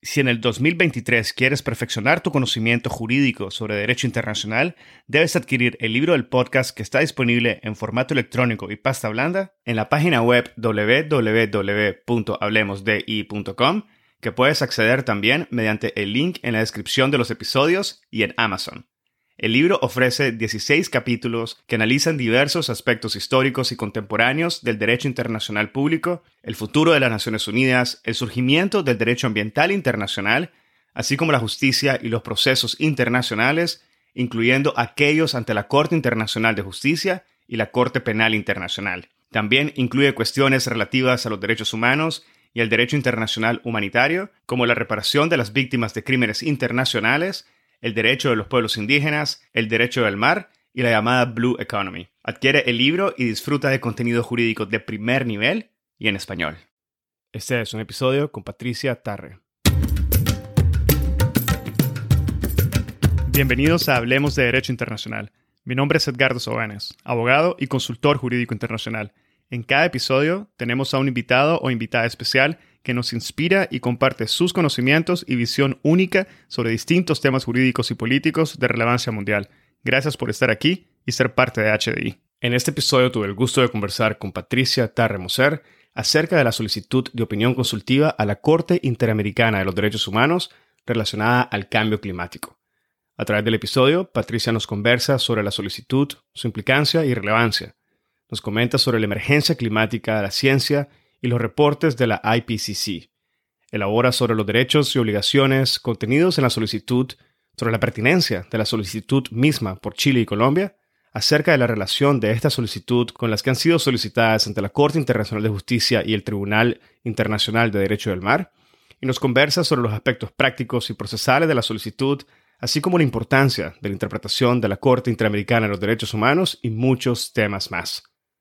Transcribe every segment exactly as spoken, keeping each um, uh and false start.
Si en el dos mil veintitrés quieres perfeccionar tu conocimiento jurídico sobre derecho internacional, debes adquirir el libro del podcast que está disponible en formato electrónico y pasta blanda en la página web doble u doble u doble u punto hablemos d i punto com, que puedes acceder también mediante el link en la descripción de los episodios y en Amazon. El libro ofrece dieciséis capítulos que analizan diversos aspectos históricos y contemporáneos del derecho internacional público, el futuro de las Naciones Unidas, el surgimiento del derecho ambiental internacional, así como la justicia y los procesos internacionales, incluyendo aquellos ante la Corte Internacional de Justicia y la Corte Penal Internacional. También incluye cuestiones relativas a los derechos humanos y el derecho internacional humanitario, como la reparación de las víctimas de crímenes internacionales, el derecho de los pueblos indígenas, el derecho del mar y la llamada Blue Economy. Adquiere el libro y disfruta de contenido jurídico de primer nivel y en español. Este es un episodio con Patricia Tarre. Bienvenidos a Hablemos de Derecho Internacional. Mi nombre es Edgardo Sobanes, abogado y consultor jurídico internacional. En cada episodio tenemos a un invitado o invitada especial que nos inspira y comparte sus conocimientos y visión única sobre distintos temas jurídicos y políticos de relevancia mundial. Gracias por estar aquí y ser parte de H D I. En este episodio tuve el gusto de conversar con Patricia Tarre Moser acerca de la solicitud de opinión consultiva a la Corte Interamericana de los Derechos Humanos relacionada al cambio climático. A través del episodio, Patricia nos conversa sobre la solicitud, su implicancia y relevancia. Nos comenta sobre la emergencia climática de la ciencia y los reportes de la I P C C. Elabora sobre los derechos y obligaciones contenidos en la solicitud, sobre la pertinencia de la solicitud misma por Chile y Colombia, acerca de la relación de esta solicitud con las que han sido solicitadas ante la Corte Internacional de Justicia y el Tribunal Internacional de Derecho del Mar, y nos conversa sobre los aspectos prácticos y procesales de la solicitud, así como la importancia de la interpretación de la Corte Interamericana de los Derechos Humanos y muchos temas más.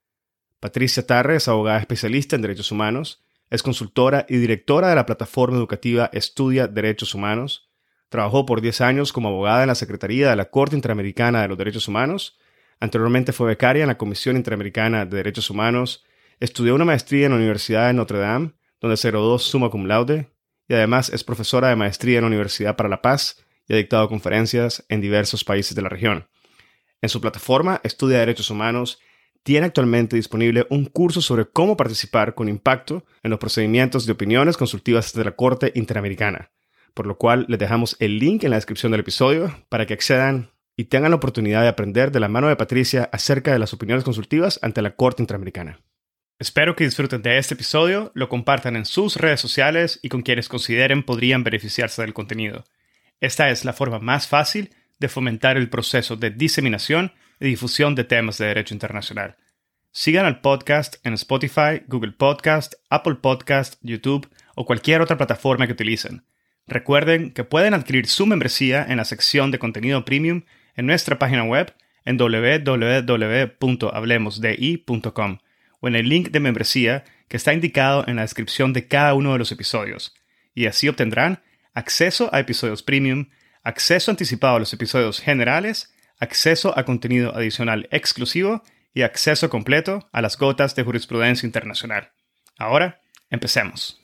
Patricia Tarre es abogada especialista en derechos humanos, es consultora y directora de la plataforma educativa Estudia Derechos Humanos, trabajó por diez años como abogada en la Secretaría de la Corte Interamericana de los Derechos Humanos, anteriormente fue becaria en la Comisión Interamericana de Derechos Humanos, estudió una maestría en la Universidad de Notre Dame, donde se graduó summa cum laude, y además es profesora de maestría en la Universidad para la Paz y ha dictado conferencias en diversos países de la región. En su plataforma Estudia Derechos Humanos, tiene actualmente disponible un curso sobre cómo participar con impacto en los procedimientos de opiniones consultivas de la Corte Interamericana, por lo cual les dejamos el link en la descripción del episodio para que accedan y tengan la oportunidad de aprender de la mano de Patricia acerca de las opiniones consultivas ante la Corte Interamericana. Espero que disfruten de este episodio, lo compartan en sus redes sociales y con quienes consideren podrían beneficiarse del contenido. Esta es la forma más fácil de fomentar el proceso de diseminación y difusión de temas de derecho internacional. Sigan al podcast en Spotify, Google Podcast, Apple Podcast, YouTube o cualquier otra plataforma que utilicen. Recuerden que pueden adquirir su membresía en la sección de contenido premium en nuestra página web en doble u doble u doble u punto hablemos d i punto com o en el link de membresía que está indicado en la descripción de cada uno de los episodios, y así obtendrán acceso a episodios premium, acceso anticipado a los episodios generales, acceso a contenido adicional exclusivo y acceso completo a las gotas de jurisprudencia internacional. Ahora, empecemos.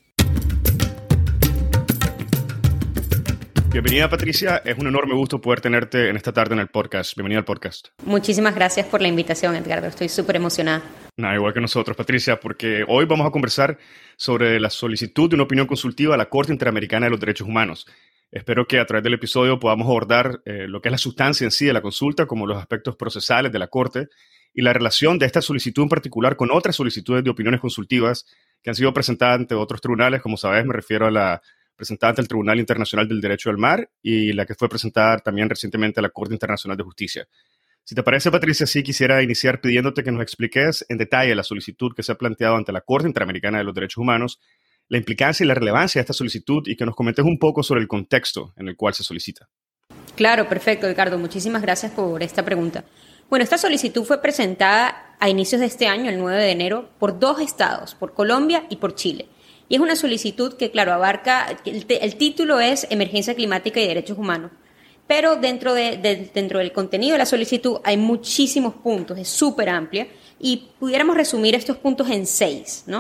Bienvenida, Patricia. Es un enorme gusto poder tenerte en esta tarde en el podcast. Bienvenida al podcast. Muchísimas gracias por la invitación, Edgardo. Estoy súper emocionada. Nada, igual que nosotros, Patricia, porque hoy vamos a conversar sobre la solicitud de una opinión consultiva a la Corte Interamericana de los Derechos Humanos. Espero que a través del episodio podamos abordar eh, lo que es la sustancia en sí de la consulta, como los aspectos procesales de la Corte y la relación de esta solicitud en particular con otras solicitudes de opiniones consultivas que han sido presentadas ante otros tribunales. Como sabes, me refiero a la presentada ante el Tribunal Internacional del Derecho del Mar y la que fue presentada también recientemente a la Corte Internacional de Justicia. Si te parece, Patricia, sí quisiera iniciar pidiéndote que nos expliques en detalle la solicitud que se ha planteado ante la Corte Interamericana de los Derechos Humanos, la implicancia y la relevancia de esta solicitud y que nos comentes un poco sobre el contexto en el cual se solicita. Claro, perfecto, Edgardo. Muchísimas gracias por esta pregunta. Bueno, esta solicitud fue presentada a inicios de este año, el nueve de enero, por dos estados, por Colombia y por Chile. Y es una solicitud que, claro, abarca, el, el título es Emergencia Climática y Derechos Humanos, pero dentro, de, de, dentro del contenido de la solicitud hay muchísimos puntos, es súper amplia, y pudiéramos resumir estos puntos en seis, ¿no?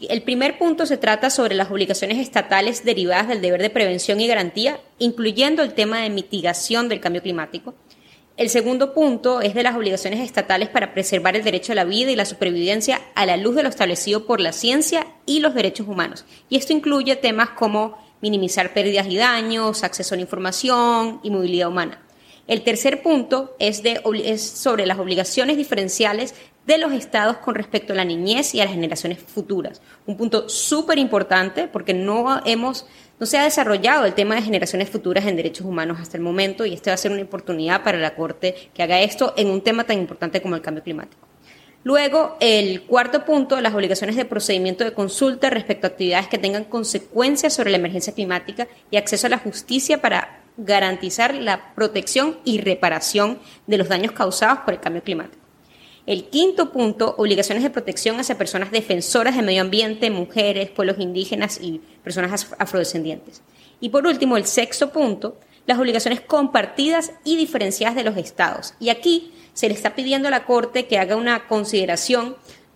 El primer punto se trata sobre las obligaciones estatales derivadas del deber de prevención y garantía, incluyendo el tema de mitigación del cambio climático. El segundo punto es de las obligaciones estatales para preservar el derecho a la vida y la supervivencia a la luz de lo establecido por la ciencia y los derechos humanos. Y esto incluye temas como minimizar pérdidas y daños, acceso a la información y movilidad humana. El tercer punto es, de, es sobre las obligaciones diferenciales de los estados con respecto a la niñez y a las generaciones futuras. Un punto súper importante porque no hemos, no se ha desarrollado el tema de generaciones futuras en derechos humanos hasta el momento, y esta va a ser una oportunidad para la Corte que haga esto en un tema tan importante como el cambio climático. Luego, el cuarto punto, las obligaciones de procedimiento de consulta respecto a actividades que tengan consecuencias sobre la emergencia climática y acceso a la justicia para garantizar la protección y reparación de los daños causados por el cambio climático. El quinto punto, obligaciones de protección hacia personas defensoras del medio ambiente, mujeres, pueblos indígenas y personas afrodescendientes. Y por último, el sexto punto, las obligaciones compartidas y diferenciadas de los estados. Y aquí se le está pidiendo a la Corte que haga una consideración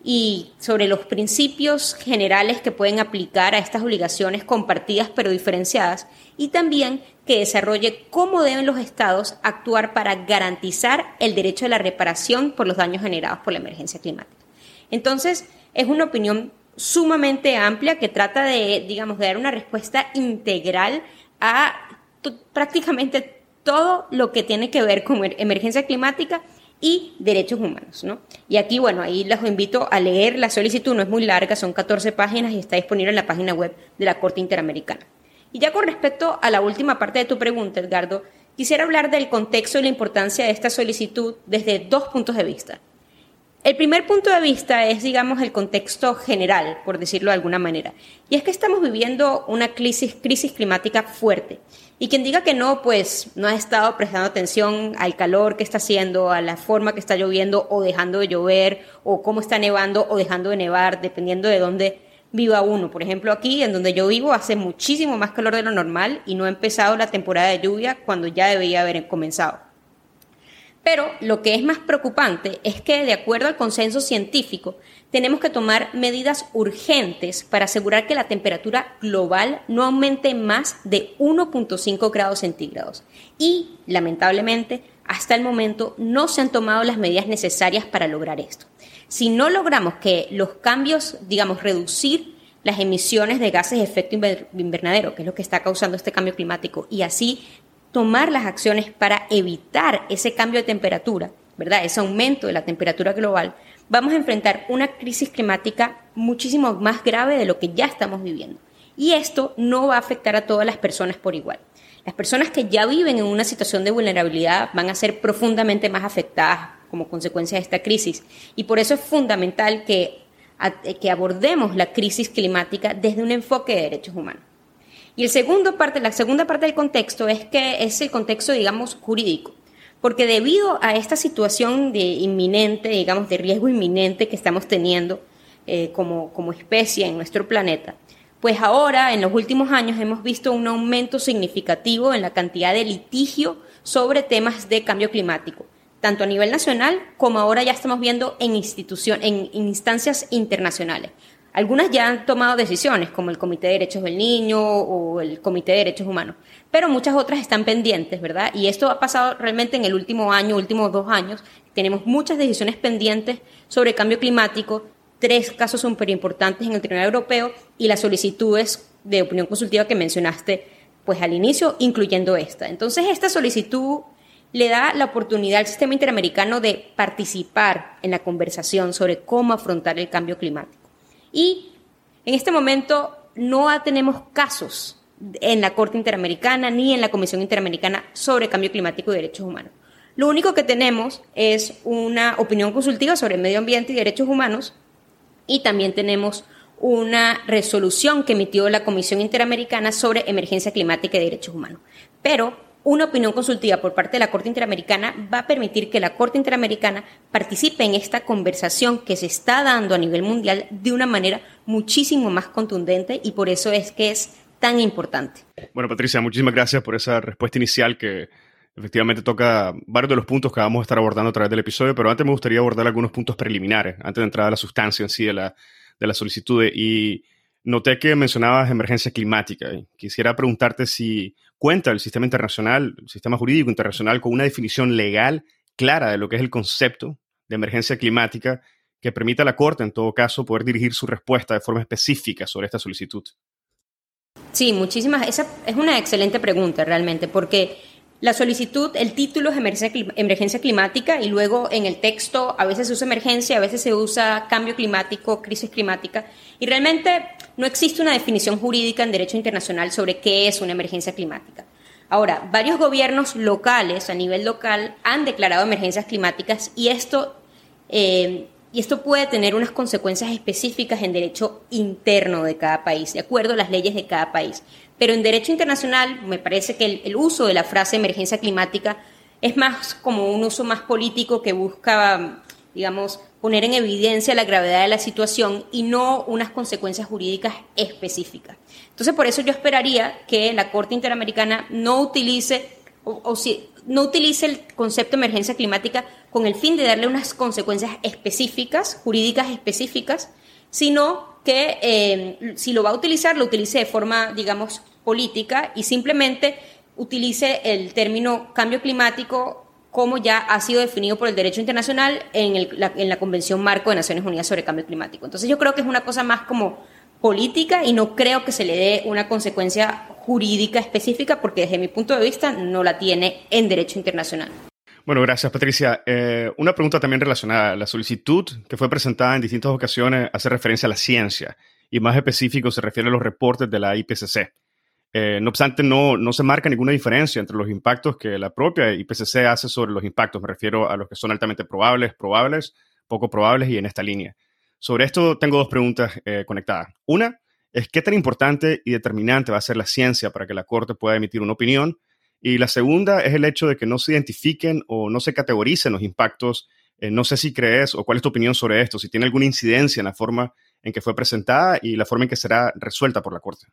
y sobre los principios generales que pueden aplicar a estas obligaciones compartidas pero diferenciadas, y también que desarrolle cómo deben los estados actuar para garantizar el derecho a la reparación por los daños generados por la emergencia climática. Entonces, es una opinión sumamente amplia que trata de, digamos, de dar una respuesta integral a t- prácticamente todo lo que tiene que ver con emergencia climática y derechos humanos, ¿no? Y aquí, bueno, ahí los invito a leer la solicitud, no es muy larga, son catorce páginas y está disponible en la página web de la Corte Interamericana. Y ya con respecto a la última parte de tu pregunta, Edgardo, quisiera hablar del contexto y la importancia de esta solicitud desde dos puntos de vista. El primer punto de vista es, digamos, el contexto general, por decirlo de alguna manera. Y es que estamos viviendo una crisis, crisis climática fuerte. Y quien diga que no, pues no ha estado prestando atención al calor que está haciendo, a la forma que está lloviendo o dejando de llover, o cómo está nevando o dejando de nevar, dependiendo de dónde viva uno. Por ejemplo, aquí, en donde yo vivo, hace muchísimo más calor de lo normal y no ha empezado la temporada de lluvia cuando ya debería haber comenzado. Pero lo que es más preocupante es que, de acuerdo al consenso científico, tenemos que tomar medidas urgentes para asegurar que la temperatura global no aumente más de uno punto cinco grados centígrados. Y, lamentablemente, hasta el momento no se han tomado las medidas necesarias para lograr esto. Si no logramos que los cambios, digamos, reducir las emisiones de gases de efecto invernadero, que es lo que está causando este cambio climático, y así tomar las acciones para evitar ese cambio de temperatura, ¿verdad? Ese aumento de la temperatura global, vamos a enfrentar una crisis climática muchísimo más grave de lo que ya estamos viviendo. Y esto no va a afectar a todas las personas por igual. Las personas que ya viven en una situación de vulnerabilidad van a ser profundamente más afectadas como consecuencia de esta crisis. Y por eso es fundamental que, que abordemos la crisis climática desde un enfoque de derechos humanos. Y el segundo parte, la segunda parte del contexto es que es el contexto, digamos, jurídico. Porque debido a esta situación de inminente, digamos, de riesgo inminente que estamos teniendo eh, como, como especie en nuestro planeta, pues ahora, en los últimos años, hemos visto un aumento significativo en la cantidad de litigio sobre temas de cambio climático, tanto a nivel nacional como ahora ya estamos viendo en, institución, en instancias internacionales. Algunas ya han tomado decisiones, como el Comité de Derechos del Niño o el Comité de Derechos Humanos, pero muchas otras están pendientes, ¿verdad? Y esto ha pasado realmente en el último año, últimos dos años. Tenemos muchas decisiones pendientes sobre cambio climático, tres casos súper importantes en el Tribunal Europeo y las solicitudes de opinión consultiva que mencionaste pues al inicio, incluyendo esta. Entonces, esta solicitud le da la oportunidad al sistema interamericano de participar en la conversación sobre cómo afrontar el cambio climático. Y en este momento no tenemos casos en la Corte Interamericana ni en la Comisión Interamericana sobre Cambio Climático y Derechos Humanos. Lo único que tenemos es una opinión consultiva sobre medio ambiente y derechos humanos, y también tenemos una resolución que emitió la Comisión Interamericana sobre emergencia climática y derechos humanos. Pero una opinión consultiva por parte de la Corte Interamericana va a permitir que la Corte Interamericana participe en esta conversación que se está dando a nivel mundial de una manera muchísimo más contundente, y por eso es que es tan importante. Bueno, Patricia, muchísimas gracias por esa respuesta inicial que efectivamente toca varios de los puntos que vamos a estar abordando a través del episodio, pero antes me gustaría abordar algunos puntos preliminares, antes de entrar a la sustancia en sí de la, de las solicitudes y noté que mencionabas emergencia climática. Quisiera preguntarte si cuenta el sistema internacional, el sistema jurídico internacional, con una definición legal clara de lo que es el concepto de emergencia climática que permita a la Corte, en todo caso, poder dirigir su respuesta de forma específica sobre esta solicitud. Sí, muchísimas. Esa es una excelente pregunta realmente, porque la solicitud, el título es emergencia, emergencia climática y luego en el texto a veces se usa emergencia, a veces se usa cambio climático, crisis climática, y realmente no existe una definición jurídica en derecho internacional sobre qué es una emergencia climática. Ahora, varios gobiernos locales, a nivel local, han declarado emergencias climáticas y esto, eh, y esto puede tener unas consecuencias específicas en derecho interno de cada país, de acuerdo a las leyes de cada país. Pero en derecho internacional me parece que el, el uso de la frase emergencia climática es más como un uso más político que busca, digamos, poner en evidencia la gravedad de la situación y no unas consecuencias jurídicas específicas. Entonces, por eso yo esperaría que la Corte Interamericana no utilice, o, o si, no utilice el concepto de emergencia climática con el fin de darle unas consecuencias específicas, jurídicas específicas, sino que eh, si lo va a utilizar, lo utilice de forma, digamos, política y simplemente utilice el término cambio climático como ya ha sido definido por el derecho internacional en, el, la, en la Convención Marco de Naciones Unidas sobre Cambio Climático. Entonces yo creo que es una cosa más como política y no creo que se le dé una consecuencia jurídica específica porque desde mi punto de vista no la tiene en derecho internacional. Bueno, gracias, Patricia. Eh, una pregunta también relacionada. La solicitud que fue presentada en distintas ocasiones hace referencia a la ciencia y más específico se refiere a los reportes de la I P C C. Eh, no obstante, no, no se marca ninguna diferencia entre los impactos que la propia I P C C hace sobre los impactos. Me refiero a los que son altamente probables, probables, poco probables y en esta línea. Sobre esto tengo dos preguntas eh, conectadas. Una es qué tan importante y determinante va a ser la ciencia para que la Corte pueda emitir una opinión. Y la segunda es el hecho de que no se identifiquen o no se categoricen los impactos. Eh, no sé si crees o cuál es tu opinión sobre esto, si tiene alguna incidencia en la forma en que fue presentada y la forma en que será resuelta por la Corte.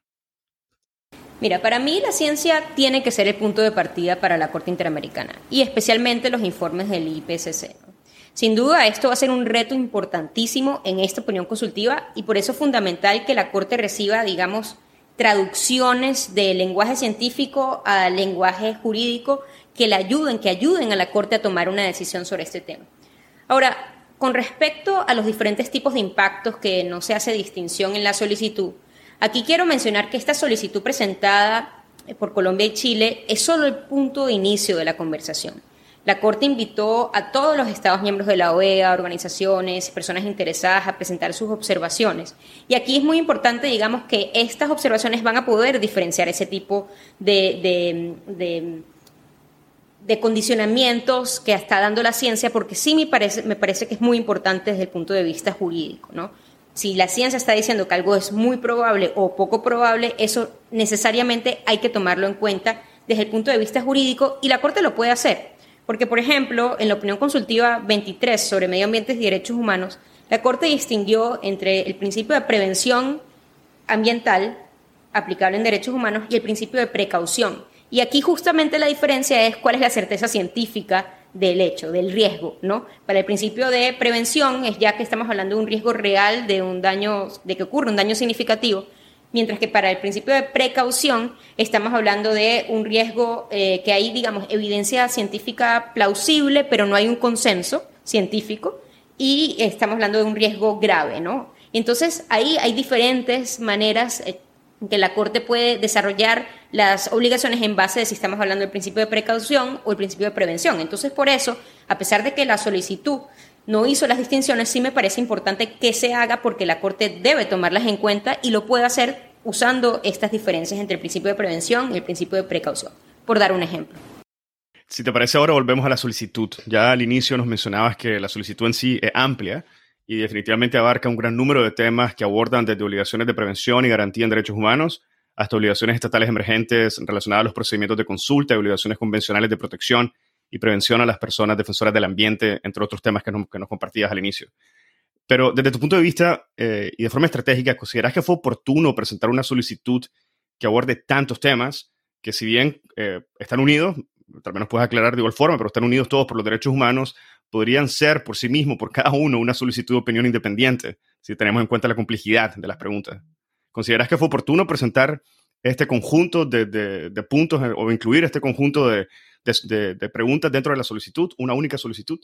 Mira, para mí la ciencia tiene que ser el punto de partida para la Corte Interamericana y especialmente los informes del I P C C. Sin duda, esto va a ser un reto importantísimo en esta opinión consultiva y por eso es fundamental que la Corte reciba, digamos, traducciones de lenguaje científico a lenguaje jurídico que le ayuden, que ayuden a la Corte a tomar una decisión sobre este tema. Ahora, con respecto a los diferentes tipos de impactos que no se hace distinción en la solicitud, aquí quiero mencionar que esta solicitud presentada por Colombia y Chile es solo el punto de inicio de la conversación. La Corte invitó a todos los Estados miembros de la O E A, organizaciones y personas interesadas a presentar sus observaciones. Y aquí es muy importante, digamos, que estas observaciones van a poder diferenciar ese tipo de, de, de, de condicionamientos que está dando la ciencia, porque sí me parece, me parece que es muy importante desde el punto de vista jurídico, ¿no? Si la ciencia está diciendo que algo es muy probable o poco probable, eso necesariamente hay que tomarlo en cuenta desde el punto de vista jurídico y la Corte lo puede hacer. Porque, por ejemplo, en la opinión consultiva veintitrés sobre medio ambiente y derechos humanos, la Corte distinguió entre el principio de prevención ambiental aplicable en derechos humanos y el principio de precaución. Y aquí justamente la diferencia es cuál es la certeza científica del hecho, del riesgo, ¿no? Para el principio de prevención es ya que estamos hablando de un riesgo real de un daño, de que ocurre un daño significativo, mientras que para el principio de precaución estamos hablando de un riesgo eh, que hay, digamos, evidencia científica plausible, pero no hay un consenso científico, y estamos hablando de un riesgo grave, ¿no? Entonces, ahí hay diferentes maneras eh, que la Corte puede desarrollar las obligaciones en base de si estamos hablando del principio de precaución o el principio de prevención. Entonces, por eso, a pesar de que la solicitud no hizo las distinciones, sí me parece importante que se haga porque la Corte debe tomarlas en cuenta y lo puede hacer usando estas diferencias entre el principio de prevención y el principio de precaución, por dar un ejemplo. Si te parece, ahora volvemos a la solicitud. Ya al inicio nos mencionabas que la solicitud en sí es amplia y definitivamente abarca un gran número de temas que abordan desde obligaciones de prevención y garantía en derechos humanos hasta obligaciones estatales emergentes relacionadas a los procedimientos de consulta y obligaciones convencionales de protección y prevención a las personas defensoras del ambiente, entre otros temas que nos, que nos compartías al inicio. Pero desde tu punto de vista eh, y de forma estratégica, ¿consideras que fue oportuno presentar una solicitud que aborde tantos temas que si bien eh, están unidos, tal vez nos puedes aclarar de igual forma, pero están unidos todos por los derechos humanos, podrían ser por sí mismos, por cada uno, una solicitud de opinión independiente si tenemos en cuenta la complejidad de las preguntas. ¿Consideras que fue oportuno presentar este conjunto de, de, de puntos o incluir este conjunto de, de, de, de preguntas dentro de la solicitud, una única solicitud?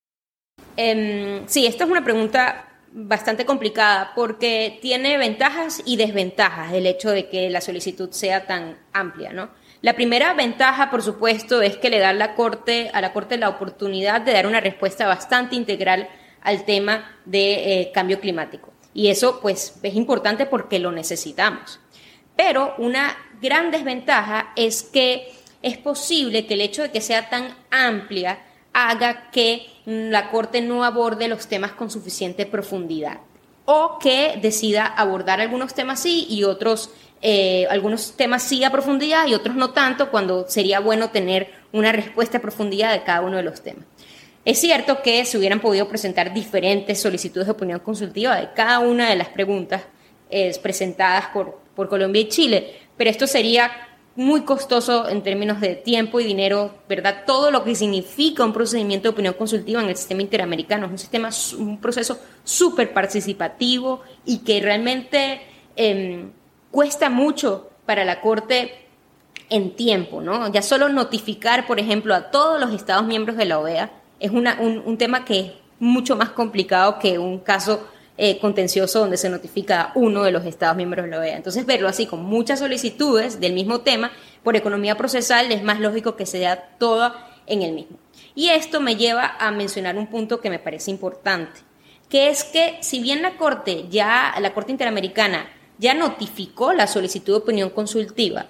Um, sí, esta es una pregunta bastante complicada porque tiene ventajas y desventajas el hecho de que la solicitud sea tan amplia, ¿no? La primera ventaja, por supuesto, es que le da a la Corte, a la Corte la oportunidad de dar una respuesta bastante integral al tema de eh, cambio climático. Y eso, pues, es importante porque lo necesitamos. Pero una gran desventaja es que es posible que el hecho de que sea tan amplia haga que la Corte no aborde los temas con suficiente profundidad o que decida abordar algunos temas sí y otros, eh, algunos temas sí a profundidad y otros no tanto, cuando sería bueno tener una respuesta a profundidad de cada uno de los temas. Es cierto que se hubieran podido presentar diferentes solicitudes de opinión consultiva de cada una de las preguntas eh, presentadas por, por Colombia y Chile, pero esto sería muy costoso en términos de tiempo y dinero, ¿verdad? Todo lo que significa un procedimiento de opinión consultiva en el sistema interamericano es un sistema, un proceso súper participativo y que realmente eh, cuesta mucho para la Corte en tiempo, ¿no? Ya solo notificar, por ejemplo, a todos los Estados miembros de la O E A es una, un, un tema que es mucho más complicado que un caso Eh, contencioso donde se notifica a uno de los Estados miembros de la O E A. Entonces, verlo así con muchas solicitudes del mismo tema, por economía procesal, es más lógico que se dé toda en el mismo. Y esto me lleva a mencionar un punto que me parece importante, que es que si bien la Corte, ya, la Corte Interamericana ya notificó la solicitud de opinión consultiva,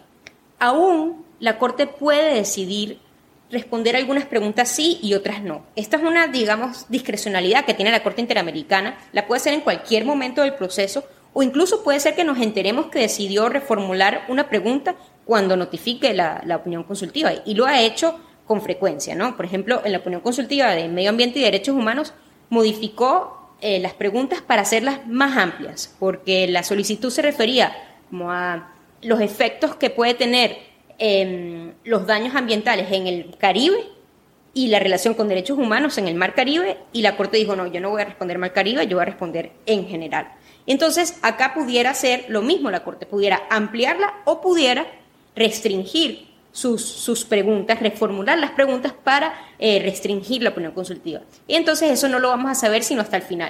aún la Corte puede decidir responder algunas preguntas sí y otras no. Esta es una, digamos, discrecionalidad que tiene la Corte Interamericana. La puede hacer en cualquier momento del proceso o incluso puede ser que nos enteremos que decidió reformular una pregunta cuando notifique la, la opinión consultiva. Y lo ha hecho con frecuencia, ¿no? Por ejemplo, en la opinión consultiva de Medio Ambiente y Derechos Humanos modificó eh, las preguntas para hacerlas más amplias, porque la solicitud se refería como a los efectos que puede tener Eh, los daños ambientales en el Caribe y la relación con derechos humanos en el Mar Caribe, y la Corte dijo, no, yo no voy a responder Mar Caribe, yo voy a responder en general. Entonces, acá pudiera ser lo mismo, la Corte pudiera ampliarla o pudiera restringir sus, sus preguntas, reformular las preguntas para eh, restringir la opinión consultiva. Y entonces eso no lo vamos a saber sino hasta el final.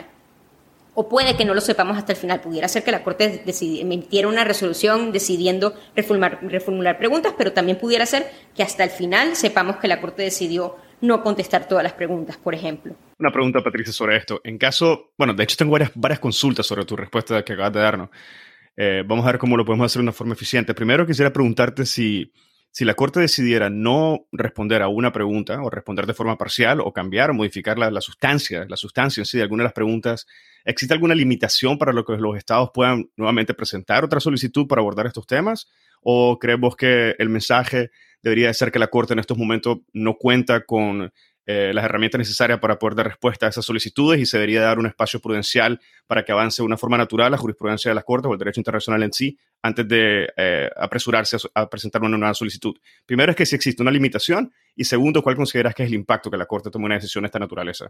O puede que no lo sepamos hasta el final. Pudiera ser que la Corte decidi- emitiera una resolución decidiendo reformular, reformular preguntas, pero también pudiera ser que hasta el final sepamos que la Corte decidió no contestar todas las preguntas, por ejemplo. Una pregunta, Patricia, sobre esto. En caso, bueno, de hecho tengo varias, varias consultas sobre tu respuesta que acabas de darnos. Eh, vamos a ver cómo lo podemos hacer de una forma eficiente. Primero quisiera preguntarte si, si la Corte decidiera no responder a una pregunta o responder de forma parcial o cambiar o modificar la, la sustancia, la sustancia en sí de alguna de las preguntas. ¿Existe alguna limitación para lo que los estados puedan nuevamente presentar otra solicitud para abordar estos temas? ¿O creemos que el mensaje debería de ser que la Corte en estos momentos no cuenta con eh, las herramientas necesarias para poder dar respuesta a esas solicitudes y se debería dar un espacio prudencial para que avance de una forma natural la jurisprudencia de las Cortes o el derecho internacional en sí antes de eh, apresurarse a, a presentar una nueva solicitud? Primero es que si existe una limitación y segundo, ¿cuál consideras que es el impacto que la Corte tome una decisión de esta naturaleza?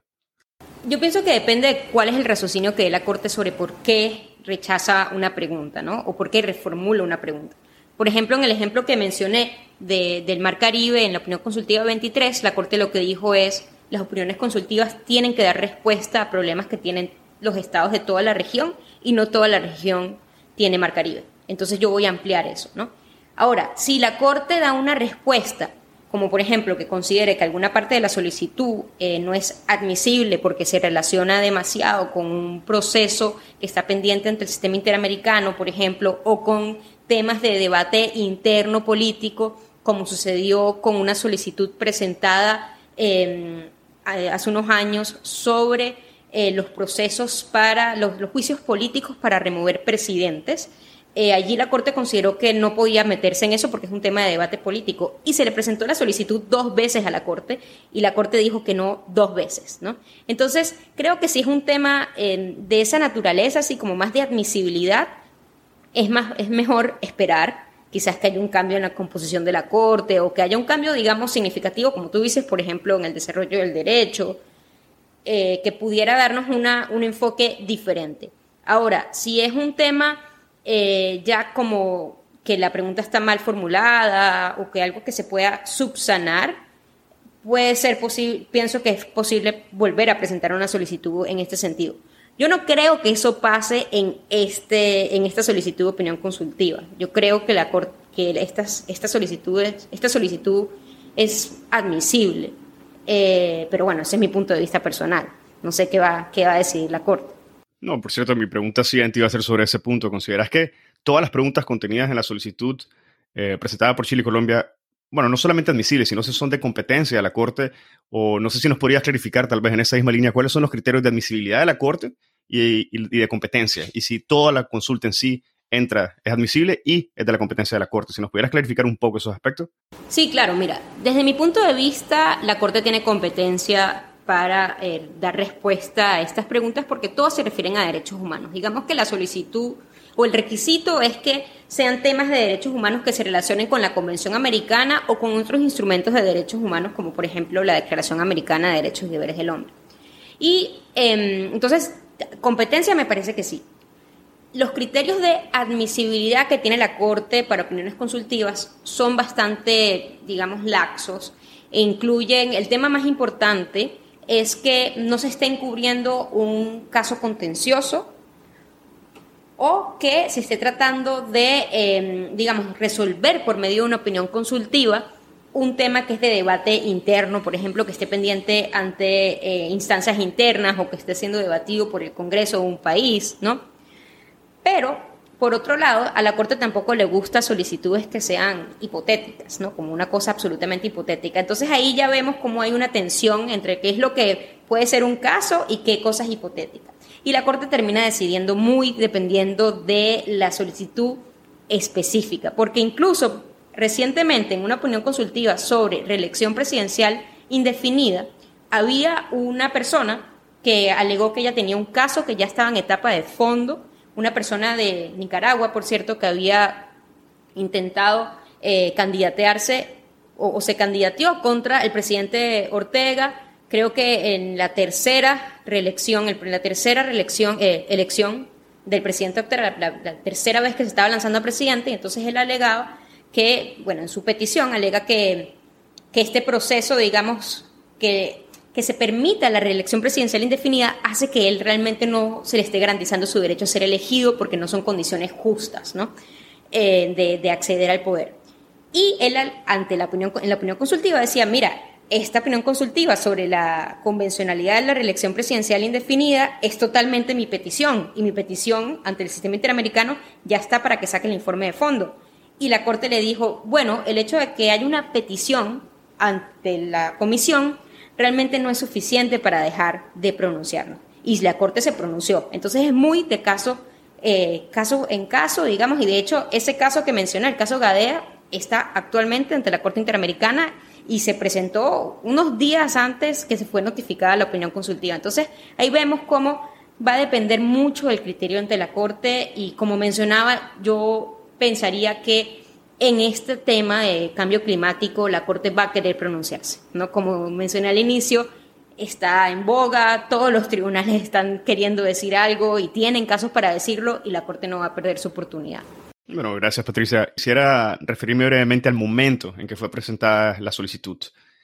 Yo pienso que depende de cuál es el raciocinio que dé la Corte sobre por qué rechaza una pregunta, ¿no? O por qué reformula una pregunta. Por ejemplo, en el ejemplo que mencioné de, del Mar Caribe, en la opinión consultiva veintitrés, la Corte lo que dijo es las opiniones consultivas tienen que dar respuesta a problemas que tienen los estados de toda la región y no toda la región tiene Mar Caribe. Entonces yo voy a ampliar eso, ¿no? Ahora, si la Corte da una respuesta, como por ejemplo que considere que alguna parte de la solicitud eh, no es admisible porque se relaciona demasiado con un proceso que está pendiente entre el sistema interamericano, por ejemplo, o con temas de debate interno político, como sucedió con una solicitud presentada eh, hace unos años sobre eh, los procesos para los, los juicios políticos para remover presidentes. Eh, allí la Corte consideró que no podía meterse en eso porque es un tema de debate político y se le presentó la solicitud dos veces a la Corte y la Corte dijo que no dos veces, ¿no? Entonces, creo que si es un tema eh, de esa naturaleza, así como más de admisibilidad, es, más, es mejor esperar quizás que haya un cambio en la composición de la Corte o que haya un cambio, digamos, significativo, como tú dices, por ejemplo, en el desarrollo del derecho, eh, que pudiera darnos una, un enfoque diferente. Ahora, si es un tema eh, ya como que la pregunta está mal formulada o que algo que se pueda subsanar, puede ser posible, pienso que es posible volver a presentar una solicitud en este sentido. Yo no creo que eso pase en este en esta solicitud de opinión consultiva. Yo creo que la que estas estas solicitudes esta solicitud es admisible, eh, pero bueno, ese es mi punto de vista personal. No sé qué va qué va a decidir la Corte. No, por cierto, mi pregunta siguiente iba a ser sobre ese punto. ¿Consideras que todas las preguntas contenidas en la solicitud eh, presentada por Chile y Colombia, bueno, no solamente admisibles, sino si son de competencia de la Corte, o no sé si nos podrías clarificar tal vez en esa misma línea cuáles son los criterios de admisibilidad de la Corte y, y, y de competencia, y si toda la consulta en sí entra, es admisible y es de la competencia de la Corte? Si nos pudieras clarificar un poco esos aspectos. Sí, claro, mira, desde mi punto de vista, la Corte tiene competencia para eh, dar respuesta a estas preguntas porque todas se refieren a derechos humanos. Digamos que la solicitud o el requisito es que sean temas de derechos humanos que se relacionen con la Convención Americana o con otros instrumentos de derechos humanos, como por ejemplo la Declaración Americana de Derechos y Deberes del Hombre. Y eh, entonces, competencia me parece que sí. Los criterios de admisibilidad que tiene la Corte para opiniones consultivas son bastante, digamos, laxos e incluyen, el tema más importante es que no se esté encubriendo un caso contencioso o que se esté tratando de, eh, digamos, resolver por medio de una opinión consultiva un tema que es de debate interno, por ejemplo, que esté pendiente ante eh, instancias internas o que esté siendo debatido por el Congreso de un país, ¿no? Pero, por otro lado, a la Corte tampoco le gusta solicitudes que sean hipotéticas, ¿no? Como una cosa absolutamente hipotética. Entonces ahí ya vemos cómo hay una tensión entre qué es lo que puede ser un caso y qué cosa es hipotética. Y la Corte termina decidiendo muy dependiendo de la solicitud específica, porque incluso recientemente en una opinión consultiva sobre reelección presidencial indefinida, había una persona que alegó que ella tenía un caso que ya estaba en etapa de fondo, una persona de Nicaragua, por cierto, que había intentado eh, candidatearse o, o se candidateó contra el presidente Ortega, creo que en la tercera reelección, en la tercera reelección, eh, elección del presidente Ortega, la, la, la tercera vez que se estaba lanzando a presidente, y entonces él alegaba que, bueno, en su petición alega que, que este proceso, digamos, que... que se permita la reelección presidencial indefinida hace que él realmente no se le esté garantizando su derecho a ser elegido porque no son condiciones justas, ¿no? eh, de, de acceder al poder. Y él, ante la opinión, en la opinión consultiva, decía, mira, esta opinión consultiva sobre la convencionalidad de la reelección presidencial indefinida es totalmente mi petición, y mi petición ante el sistema interamericano ya está para que saque el informe de fondo. Y la Corte le dijo, bueno, el hecho de que haya una petición ante la comisión realmente no es suficiente para dejar de pronunciarnos. Y la Corte se pronunció. Entonces es muy de caso, eh, caso en caso, digamos, y de hecho ese caso que mencioné, el caso Gadea, está actualmente ante la Corte Interamericana y se presentó unos días antes que se fue notificada la opinión consultiva. Entonces ahí vemos cómo va a depender mucho del criterio ante la Corte y, como mencionaba, yo pensaría que en este tema de cambio climático la Corte va a querer pronunciarse, ¿no? Como mencioné al inicio, está en boga, todos los tribunales están queriendo decir algo y tienen casos para decirlo, y la Corte no va a perder su oportunidad. Bueno, gracias, Patricia. Quisiera referirme brevemente al momento en que fue presentada la solicitud.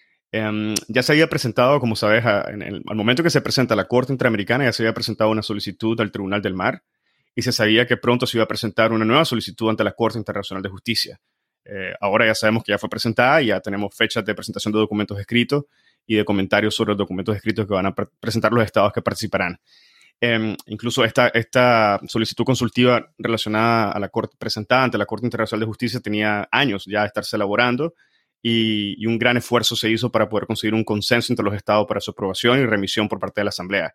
Um, ya se había presentado, como sabes, a, en el, al momento que se presenta a la Corte Interamericana, ya se había presentado una solicitud al Tribunal del Mar, y se sabía que pronto se iba a presentar una nueva solicitud ante la Corte Internacional de Justicia. Eh, ahora ya sabemos que ya fue presentada y ya tenemos fechas de presentación de documentos escritos y de comentarios sobre los documentos escritos que van a pre- presentar los estados que participarán. Eh, incluso esta, esta solicitud consultiva relacionada a la Corte, presentada ante la Corte Internacional de Justicia, tenía años ya de estarse elaborando, y, y un gran esfuerzo se hizo para poder conseguir un consenso entre los estados para su aprobación y remisión por parte de la Asamblea.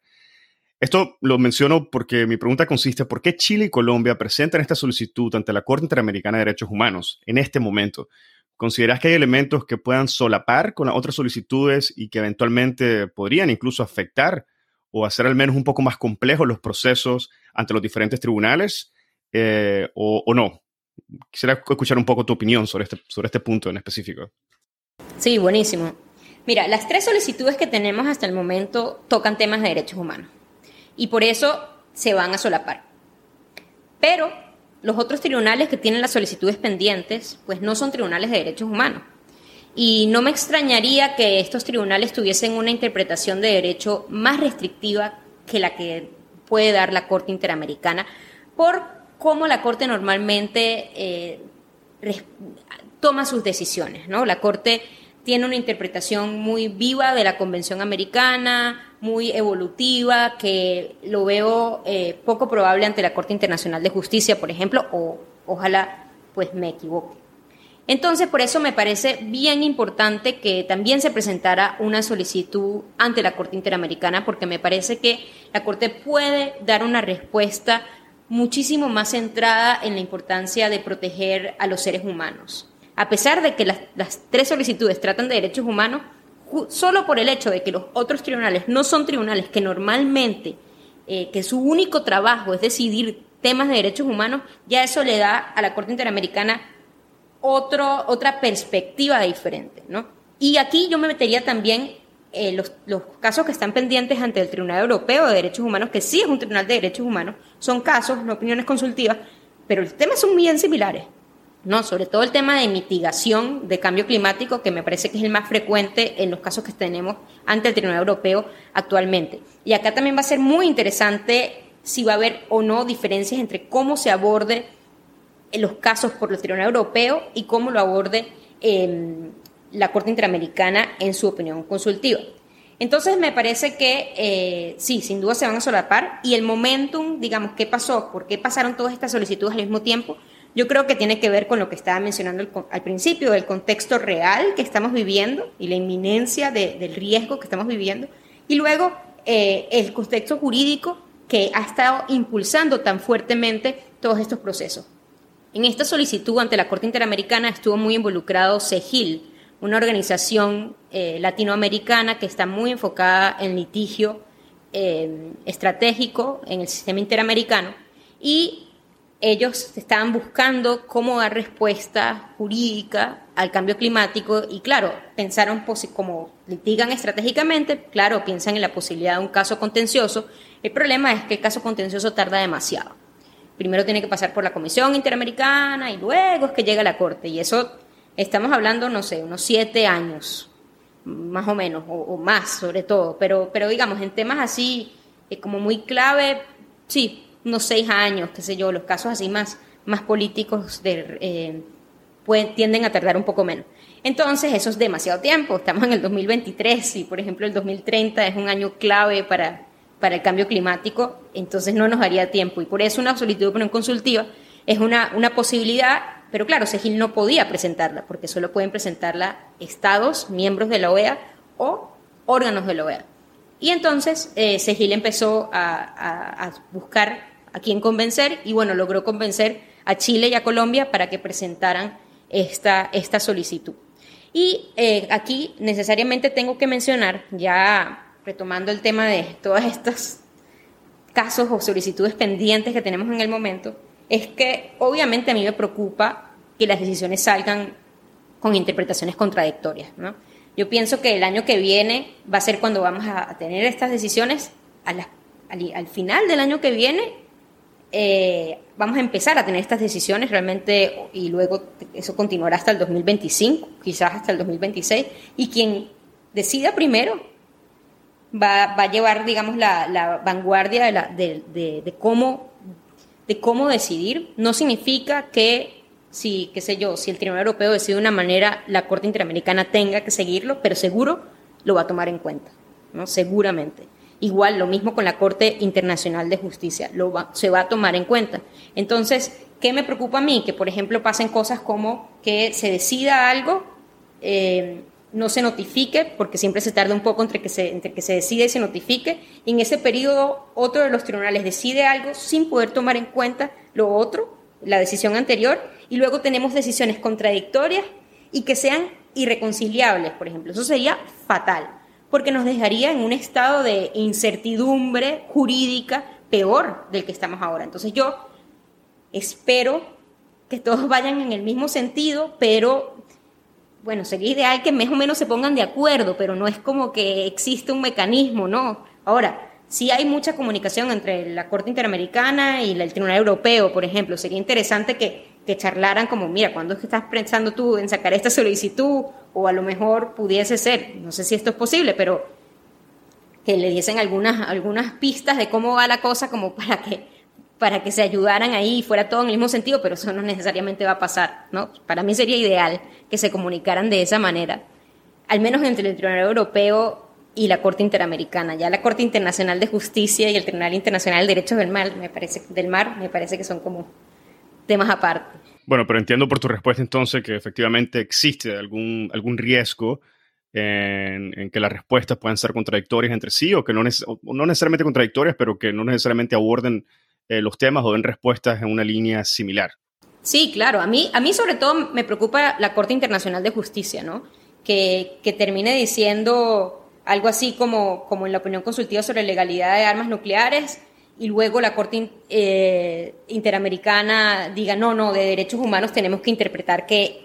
Esto lo menciono porque mi pregunta consiste en por qué Chile y Colombia presentan esta solicitud ante la Corte Interamericana de Derechos Humanos en este momento. ¿Consideras que hay elementos que puedan solapar con las otras solicitudes y que eventualmente podrían incluso afectar o hacer al menos un poco más complejos los procesos ante los diferentes tribunales, eh, o, o no? Quisiera escuchar un poco tu opinión sobre este, sobre este punto en específico. Sí, buenísimo. Mira, las tres solicitudes que tenemos hasta el momento tocan temas de derechos humanos. Y por eso se van a solapar. Pero los otros tribunales que tienen las solicitudes pendientes, pues no son tribunales de derechos humanos. Y no me extrañaría que estos tribunales tuviesen una interpretación de derecho más restrictiva que la que puede dar la Corte Interamericana, por cómo la Corte normalmente eh, res, toma sus decisiones, ¿no? La Corte tiene una interpretación muy viva de la Convención Americana, muy evolutiva, que lo veo eh, poco probable ante la Corte Internacional de Justicia, por ejemplo, o ojalá pues me equivoque. Entonces, por eso me parece bien importante que también se presentara una solicitud ante la Corte Interamericana, porque me parece que la Corte puede dar una respuesta muchísimo más centrada en la importancia de proteger a los seres humanos. A pesar de que las, las tres solicitudes tratan de derechos humanos, solo por el hecho de que los otros tribunales no son tribunales que normalmente, eh, que su único trabajo es decidir temas de derechos humanos, ya eso le da a la Corte Interamericana otro, otra perspectiva diferente, ¿no? Y aquí yo me metería también eh, los, los casos que están pendientes ante el Tribunal Europeo de Derechos Humanos, que sí es un tribunal de derechos humanos, son casos, no opiniones consultivas, pero los temas son bien similares, ¿no? Sobre todo el tema de mitigación de cambio climático, que me parece que es el más frecuente en los casos que tenemos ante el Tribunal Europeo actualmente. Y acá también va a ser muy interesante si va a haber o no diferencias entre cómo se aborde los casos por el Tribunal Europeo y cómo lo aborde eh, la Corte Interamericana en su opinión consultiva. Entonces me parece que eh, sí, sin duda se van a solapar, y el momentum, digamos, ¿qué pasó? ¿Por qué pasaron todas estas solicitudes al mismo tiempo? Yo creo que tiene que ver con lo que estaba mencionando el, al principio, del contexto real que estamos viviendo y la inminencia de, del riesgo que estamos viviendo, y luego eh, el contexto jurídico que ha estado impulsando tan fuertemente todos estos procesos. En esta solicitud ante la Corte Interamericana estuvo muy involucrado CEGIL, una organización eh, latinoamericana que está muy enfocada en litigio eh, estratégico en el sistema interamericano, y ellos estaban buscando cómo dar respuesta jurídica al cambio climático y, claro, pensaron como litigan estratégicamente, claro, piensan en la posibilidad de un caso contencioso. El problema es que el caso contencioso tarda demasiado. Primero tiene que pasar por la Comisión Interamericana y luego es que llega a la Corte. Y eso, estamos hablando, no sé, unos siete años, más o menos, o, o más sobre todo. Pero, pero digamos, en temas así, eh, como muy clave, sí, unos seis años, qué sé yo, los casos así más, más políticos de, eh, pueden, tienden a tardar un poco menos. Entonces, eso es demasiado tiempo. Estamos en el dos mil veintitrés y, por ejemplo, el dos mil treinta es un año clave para... para el cambio climático, entonces no nos daría tiempo, y por eso una solicitud de opinión consultiva es una, una posibilidad, pero claro, CEGIL no podía presentarla, porque solo pueden presentarla estados, miembros de la O E A o órganos de la O E A. Y entonces eh, CEGIL empezó a, a, a buscar a quién convencer, y bueno, logró convencer a Chile y a Colombia para que presentaran esta, esta solicitud. Y eh, aquí necesariamente tengo que mencionar, ya retomando el tema de todos estos casos o solicitudes pendientes que tenemos en el momento, es que obviamente a mí me preocupa que las decisiones salgan con interpretaciones contradictorias, ¿no? Yo pienso que el año que viene va a ser cuando vamos a tener estas decisiones, a la, al, al final del año que viene eh, vamos a empezar a tener estas decisiones realmente, y luego eso continuará hasta el dos mil veinticinco, quizás hasta el dos mil veintiséis, y quien decida primero Va, va a llevar, digamos, la, la vanguardia de, la, de, de, de, cómo, de cómo decidir. No significa que, si, qué sé yo, si el Tribunal Europeo decide de una manera, la Corte Interamericana tenga que seguirlo, pero seguro lo va a tomar en cuenta, ¿no? Seguramente. Igual, lo mismo con la Corte Internacional de Justicia, lo va, se va a tomar en cuenta. Entonces, ¿qué me preocupa a mí? Que, por ejemplo, pasen cosas como que se decida algo, eh, no se notifique, porque siempre se tarda un poco entre que se, entre que se decide y se notifique, y en ese periodo otro de los tribunales decide algo sin poder tomar en cuenta lo otro, la decisión anterior, y luego tenemos decisiones contradictorias y que sean irreconciliables, por ejemplo. Eso sería fatal, porque nos dejaría en un estado de incertidumbre jurídica peor del que estamos ahora. Entonces yo espero que todos vayan en el mismo sentido, pero bueno, sería ideal que más o menos se pongan de acuerdo, pero no es como que existe un mecanismo, ¿no? Ahora, sí hay mucha comunicación entre la Corte Interamericana y el Tribunal Europeo, por ejemplo. Sería interesante que, que charlaran como, mira, ¿cuándo es que estás pensando tú en sacar esta solicitud? O a lo mejor pudiese ser, no sé si esto es posible, pero que le diesen algunas, algunas pistas de cómo va la cosa como para que, para que se ayudaran ahí y fuera todo en el mismo sentido, pero eso no necesariamente va a pasar, ¿no? Para mí sería ideal que se comunicaran de esa manera, al menos entre el Tribunal Europeo y la Corte Interamericana. Ya la Corte Internacional de Justicia y el Tribunal Internacional de Derechos del Mar, me parece, del Mar, me parece que son como temas aparte. Bueno, pero entiendo por tu respuesta entonces que efectivamente existe algún, algún riesgo en, en que las respuestas puedan ser contradictorias entre sí o que no, neces- o no necesariamente contradictorias, pero que no necesariamente aborden eh, los temas o den respuestas en una línea similar. Sí, claro. A mí, a mí sobre todo me preocupa la Corte Internacional de Justicia, ¿no? Que, que termine diciendo algo así como, como en la opinión consultiva sobre legalidad de armas nucleares y luego la Corte eh, Interamericana diga, no, no, de derechos humanos tenemos que interpretar que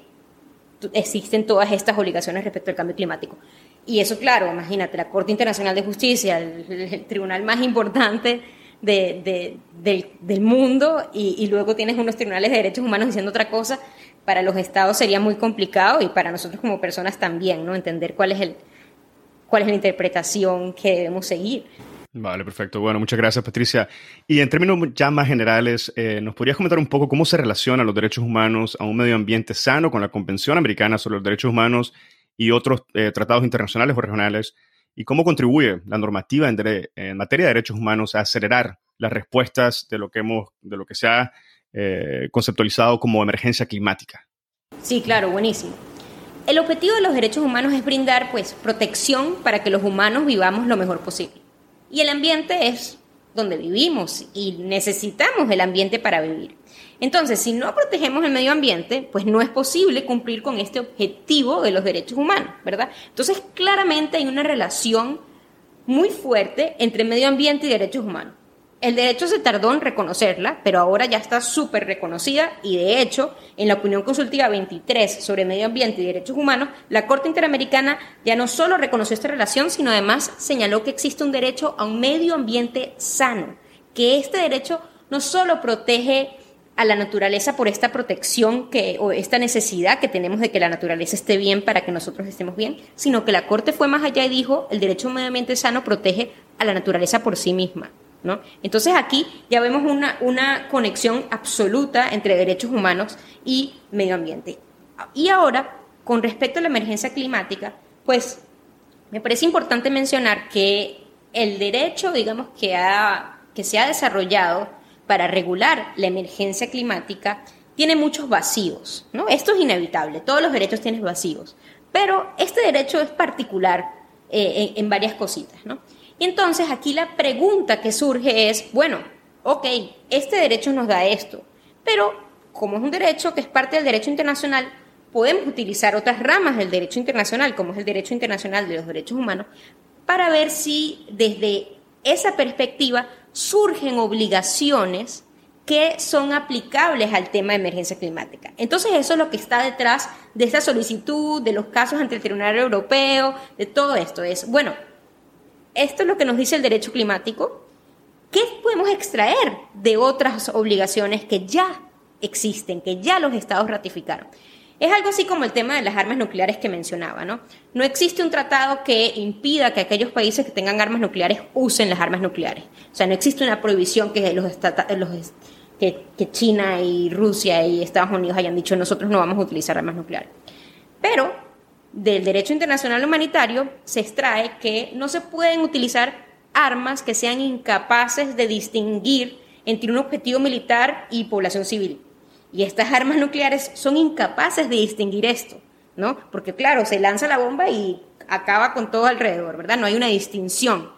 existen todas estas obligaciones respecto al cambio climático. Y eso, claro, imagínate, la Corte Internacional de Justicia, el, el tribunal más importante de, de, del, del mundo, y, y luego tienes unos tribunales de derechos humanos diciendo otra cosa. Para los estados sería muy complicado y para nosotros como personas también, ¿no? Entender cuál es el, cuál es la interpretación que debemos seguir. Vale, perfecto. Bueno, muchas gracias, Patricia. Y en términos ya más generales, eh, ¿nos podrías comentar un poco cómo se relacionan los derechos humanos a un medio ambiente sano con la Convención Americana sobre los Derechos Humanos y otros eh, tratados internacionales o regionales? ¿Y cómo contribuye la normativa en, dere- en materia de derechos humanos a acelerar las respuestas de lo que, hemos, de lo que se ha eh, conceptualizado como emergencia climática? Sí, claro, buenísimo. El objetivo de los derechos humanos es brindar, pues, protección para que los humanos vivamos lo mejor posible. Y el ambiente es donde vivimos y necesitamos el ambiente para vivir. Entonces, si no protegemos el medio ambiente, pues no es posible cumplir con este objetivo de los derechos humanos, ¿verdad? Entonces, claramente hay una relación muy fuerte entre medio ambiente y derechos humanos. El derecho se tardó en reconocerla, pero ahora ya está súper reconocida y, de hecho, en la opinión consultiva veintitrés sobre medio ambiente y derechos humanos, la Corte Interamericana ya no solo reconoció esta relación, sino además señaló que existe un derecho a un medio ambiente sano, que este derecho no solo protege a la naturaleza por esta protección que, o esta necesidad que tenemos de que la naturaleza esté bien para que nosotros estemos bien, sino que la Corte fue más allá y dijo, el derecho a un medio ambiente sano protege a la naturaleza por sí misma, ¿no? Entonces aquí ya vemos una, una conexión absoluta entre derechos humanos y medio ambiente. Y ahora, con respecto a la emergencia climática, pues me parece importante mencionar que el derecho, digamos, que, ha, que se ha desarrollado para regular la emergencia climática tiene muchos vacíos, ¿no? Esto es inevitable, todos los derechos tienen vacíos, pero este derecho es particular eh, en, en varias cositas, ¿no? Y entonces aquí la pregunta que surge es, bueno, ok, este derecho nos da esto, pero como es un derecho que es parte del derecho internacional, podemos utilizar otras ramas del derecho internacional, como es el derecho internacional de los derechos humanos, para ver si desde esa perspectiva surgen obligaciones que son aplicables al tema de emergencia climática. Entonces eso es lo que está detrás de esta solicitud, de los casos ante el Tribunal Europeo, de todo esto. Es, bueno, esto es lo que nos dice el derecho climático. ¿Qué podemos extraer de otras obligaciones que ya existen, que ya los estados ratificaron? Es algo así como el tema de las armas nucleares que mencionaba, ¿no? No existe un tratado que impida que aquellos países que tengan armas nucleares usen las armas nucleares. O sea, no existe una prohibición que, los estata- los, que, que China y Rusia y Estados Unidos hayan dicho nosotros no vamos a utilizar armas nucleares. Pero del derecho internacional humanitario se extrae que no se pueden utilizar armas que sean incapaces de distinguir entre un objetivo militar y población civil. Y estas armas nucleares son incapaces de distinguir esto, ¿no? Porque, claro, se lanza la bomba y acaba con todo alrededor, ¿verdad? No hay una distinción.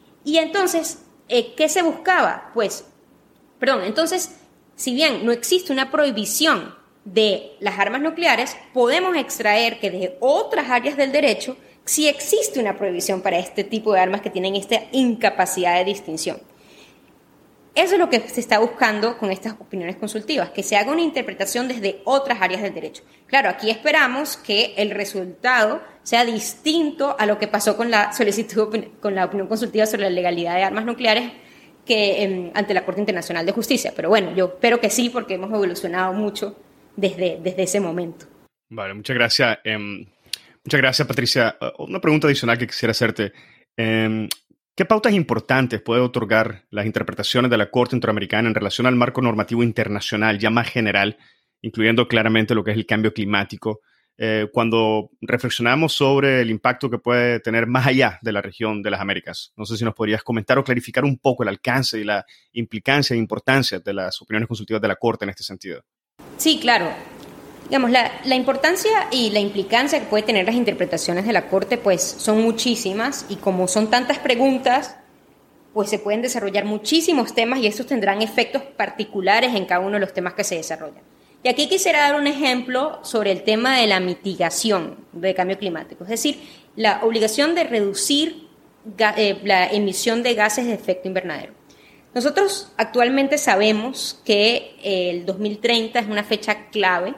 Y entonces, eh, ¿qué se buscaba? Pues, perdón, entonces, si bien no existe una prohibición de las armas nucleares, podemos extraer que desde otras áreas del derecho sí existe una prohibición para este tipo de armas que tienen esta incapacidad de distinción. eso es lo que se está buscando con estas opiniones consultivas, que se haga una interpretación desde otras áreas del derecho. Claro, aquí esperamos que el resultado sea distinto a lo que pasó con la solicitud, con la opinión consultiva sobre la legalidad de armas nucleares que eh, ante la Corte Internacional de Justicia. Pero bueno, yo espero que sí, porque hemos evolucionado mucho desde, desde ese momento. Vale, muchas gracias. Eh, muchas gracias, Patricia. Una pregunta adicional que quisiera hacerte. Eh, ¿Qué pautas importantes puede otorgar las interpretaciones de la Corte Interamericana en relación al marco normativo internacional ya más general, incluyendo claramente lo que es el cambio climático, eh, cuando reflexionamos sobre el impacto que puede tener más allá de la región de las Américas? No sé si nos podrías comentar o clarificar un poco el alcance y la implicancia e importancia de las opiniones consultivas de la Corte en este sentido. Sí, claro. Digamos, la, la importancia y la implicancia que puede tener las interpretaciones de la Corte, pues, son muchísimas, y como son tantas preguntas, pues se pueden desarrollar muchísimos temas y estos tendrán efectos particulares en cada uno de los temas que se desarrollan. Y aquí quisiera dar un ejemplo sobre el tema de la mitigación del cambio climático, es decir, la obligación de reducir ga, eh, la emisión de gases de efecto invernadero. Nosotros actualmente sabemos que el dos mil treinta es una fecha clave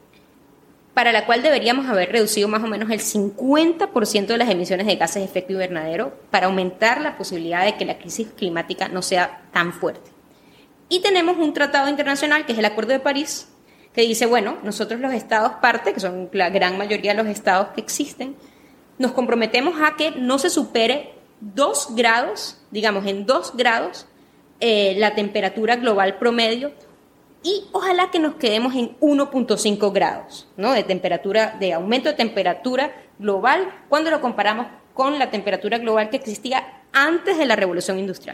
para la cual deberíamos haber reducido más o menos el cincuenta por ciento de las emisiones de gases de efecto invernadero para aumentar la posibilidad de que la crisis climática no sea tan fuerte. Y tenemos un tratado internacional, que es el Acuerdo de París, que dice, bueno, nosotros los estados parte, que son la gran mayoría de los estados que existen, nos comprometemos a que no se supere dos grados, digamos en dos grados, eh, la temperatura global promedio, y ojalá que nos quedemos en uno punto cinco grados, ¿no? de temperatura, de aumento de temperatura global cuando lo comparamos con la temperatura global que existía antes de la Revolución Industrial.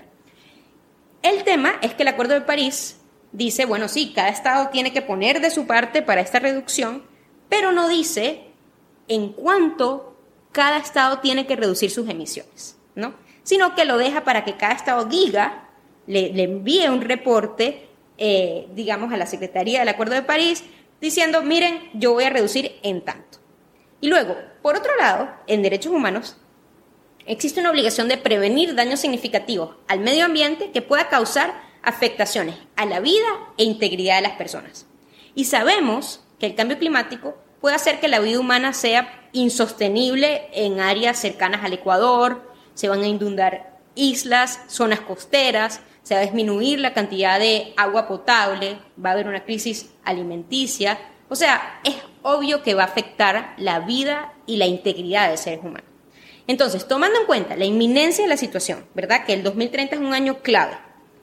El tema es que el Acuerdo de París dice, bueno, sí, cada estado tiene que poner de su parte para esta reducción, pero no dice en cuánto cada estado tiene que reducir sus emisiones, ¿no? Sino que lo deja para que cada estado diga, le, le envíe un reporte Eh, digamos, a la Secretaría del Acuerdo de París, diciendo, miren, yo voy a reducir en tanto. Y luego, por otro lado, en derechos humanos, existe una obligación de prevenir daños significativos al medio ambiente que pueda causar afectaciones a la vida e integridad de las personas. Y sabemos que el cambio climático puede hacer que la vida humana sea insostenible en áreas cercanas al Ecuador, se van a inundar islas, zonas costeras, se va a disminuir la cantidad de agua potable, va a haber una crisis alimenticia. O sea, es obvio que va a afectar la vida y la integridad de seres humanos. Entonces, tomando en cuenta la inminencia de la situación, ¿verdad? Que el dos mil treinta es un año clave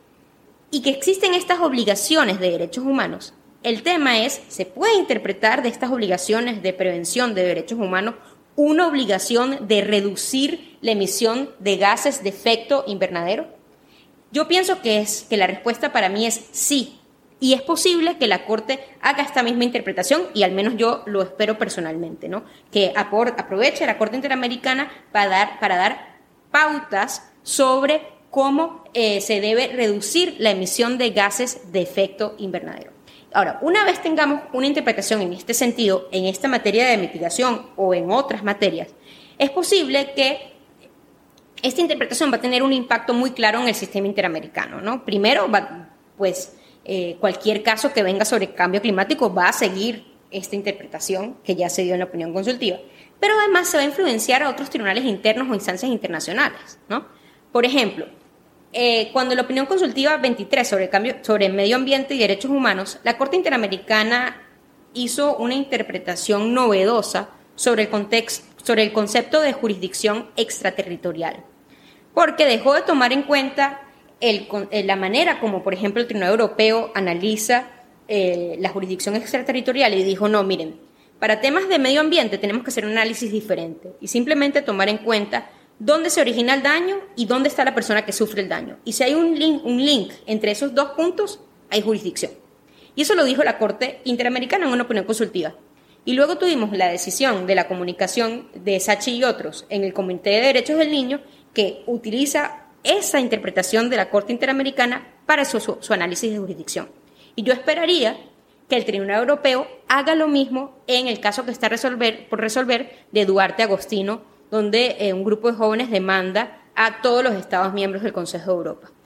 y que existen estas obligaciones de derechos humanos, el tema es, ¿se puede interpretar de estas obligaciones de prevención de derechos humanos una obligación de reducir la emisión de gases de efecto invernadero? Yo pienso que, es, que la respuesta para mí es sí, y es posible que la Corte haga esta misma interpretación, y al menos yo lo espero personalmente, ¿no? Que apor, aproveche la Corte Interamericana para dar, para dar pautas sobre cómo eh, se debe reducir la emisión de gases de efecto invernadero. Ahora, una vez tengamos una interpretación en este sentido, en esta materia de mitigación o en otras materias, es posible que esta interpretación va a tener un impacto muy claro en el sistema interamericano, ¿no? Primero, va, pues, eh, cualquier caso que venga sobre cambio climático va a seguir esta interpretación que ya se dio en la opinión consultiva, pero además se va a influenciar a otros tribunales internos o instancias internacionales, ¿no? Por ejemplo, eh, cuando la opinión consultiva veintitrés sobre, cambio, sobre medio ambiente y derechos humanos, la Corte Interamericana hizo una interpretación novedosa sobre el, contexto, sobre el concepto de jurisdicción extraterritorial, porque dejó de tomar en cuenta el, la manera como, por ejemplo, el Tribunal Europeo analiza eh, la jurisdicción extraterritorial y dijo, no, miren, para temas de medio ambiente tenemos que hacer un análisis diferente y simplemente tomar en cuenta dónde se origina el daño y dónde está la persona que sufre el daño. Y si hay un link, un link entre esos dos puntos, hay jurisdicción. Y eso lo dijo la Corte Interamericana en una opinión consultiva. Y luego tuvimos la decisión de la comunicación de Sachi y otros en el Comité de Derechos del Niño, que utiliza esa interpretación de la Corte Interamericana para su, su, su análisis de jurisdicción. Y yo esperaría que el Tribunal Europeo haga lo mismo en el caso que está resolver, por resolver de Duarte Agostino, donde eh, un grupo de jóvenes demanda a todos los Estados miembros del Consejo de Europa.